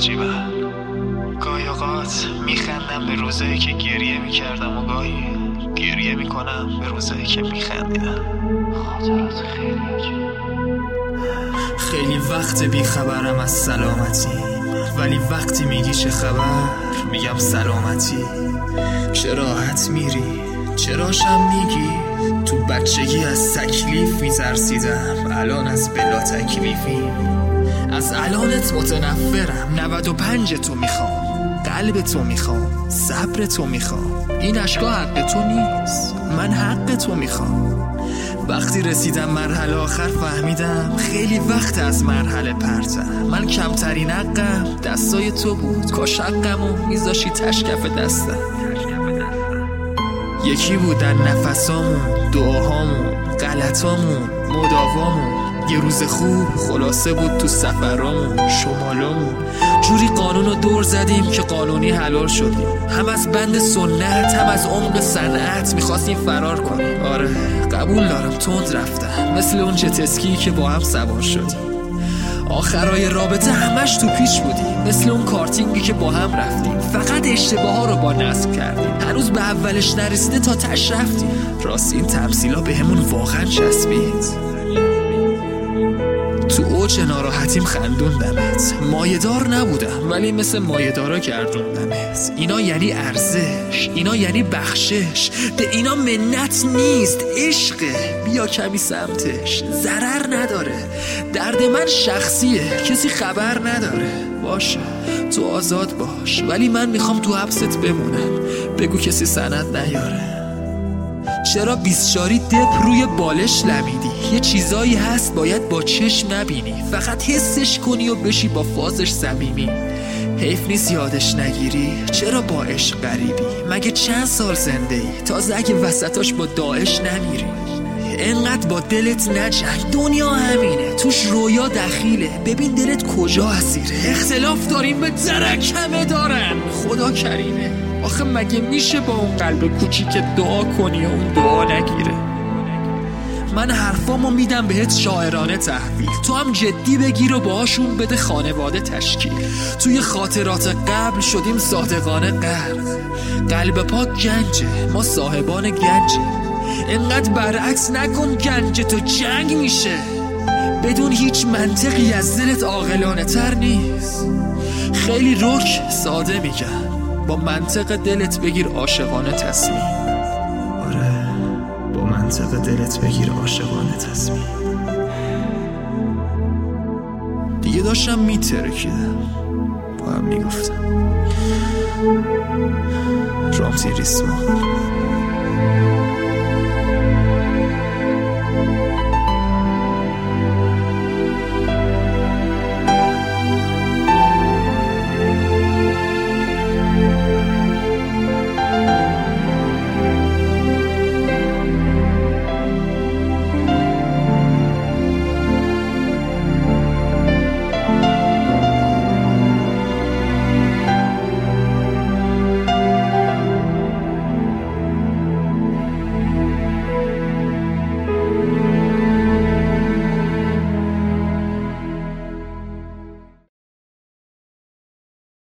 عجیبه. گاهی اوقات میخندم به روزایی که گریه میکردم و گاهی گریه میکنم به روزایی که میخندیدم. خاطرات خیلی عجیبه. خیلی وقت بیخبرم از سلامتی، ولی وقتی میگی چه خبر میگم سلامتی. چه راحت میری، چراشم میگی. تو بچگی از تکلیف میترسیدم، الان از بلا تکلیفی. از الانت متنفرم، 95 تو میخوام، قلب تو میخوام، صبر تو میخوام. این اشکا حق تو نیست، من حق تو میخوام. وقتی رسیدم مرحله آخر فهمیدم خیلی وقت از مرحله پرتم. من کمترین حقم دستای تو بود، کاش حقمو میذاشی تشکف دستم. یکی بود در نفسامون، دعاهامون، غلطامون، مداوامون. یه روز خوب خلاصه بود تو سفرامون، شمالامون. جوری قانونو دور زدیم که قانونی حلال شدیم. هم از بند سنت هم از عمق صنعت میخواستیم فرار کنیم. آره قبول دارم تند رفتم، مثل اون جتسکی که با هم سوار شدیم. آخرای رابطه همش تو پیچ بودیم، مثل اون کارتینگی که با هم رفتیم. فقط اشتباه ها رو با نصب کردیم، هنوز به اولش نرسیده تا تش رفتیم. راست این تمثیلا به همون واقعا چسبید. تو اوج ناراحتیم خندوندمت، مایه‌دار نبودم ولی مثل مایه‌دارا گردوندمت. اینا یعنی ارزش، اینا یعنی بخشش. به اینا منت نیست، عشقه. بیا کمی سمتش، ضرر نداره. درد من شخصیه، کسی خبر نداره. باشه تو آزاد باش، ولی من میخوام تو حبست بمونم. بگو کسی سند نیاره. چرا 24 دپ روی بالش لمیدی؟ یه چیزایی هست باید با چشم نبینی، فقط حسش کنی و بشی با فازش صمیمی. حیف نیست یادش نگیری، چرا با عشق غریبی؟ مگه چند سال زنده ای؟ تازه اگه وسطاش با داعش نمیری. انقدر با دلت نجنگ، دنیا همینه، توش رویا دخیله. ببین دلت کجا اسیره. اختلاف داریم به درک همه دارن، خدا کریمه. آخه مگه میشه با اون قلب کوچیک دعا کنی و اون دعا نگیره؟ من حرفامو میدم بهت شاعرانه تحویل، تو هم جدی بگیر و باهاشون بده خانواده تشکیل. توی خاطرات قبل شدیم صادقانه غرق. قلب پاک گنجه، ما صاحبان گنجیم. انقدر برعکس نکن، گنج تو جنگ میشه. بدون هیچ منطقی از دلت عاقلانه تر نیست. خیلی رک ساده میگم، با منطق دلت بگیر عاشقانه تصمیم. آره با منطق دلت بگیر عاشقانه تصمیم. دیگه داشتم میترکیدم، با هم میگفتم رامزی ریسمان.